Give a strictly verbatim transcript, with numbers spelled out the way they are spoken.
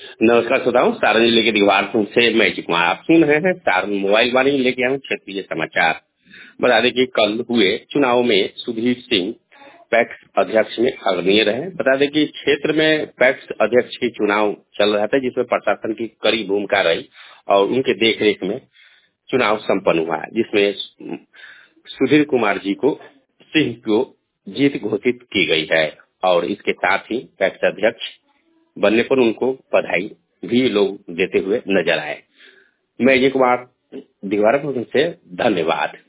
नमस्कार श्रोताओं, सारण जिले के दीवार से मैं अजय कुमार आप सुन रहे हैं सारण मोबाइल वाणी लेके आए क्षेत्रीय समाचार। बता दें कि कल हुए चुनाव में सुधीर सिंह पैक्स अध्यक्ष में अग्रणीय रहे। बता दें कि क्षेत्र में पैक्स अध्यक्ष की चुनाव चल रहा था, जिसमें प्रशासन की कड़ी भूमिका रही और उनके देखरेख में चुनाव संपन्न हुआ, जिसमें सुधीर कुमार जी को सिंह को जीत घोषित की गई है और इसके साथ ही पैक्स अध्यक्ष बनने पर उनको बधाई भी लोग देते हुए नजर आए। मैं अजय कुमार दीवार से धन्यवाद।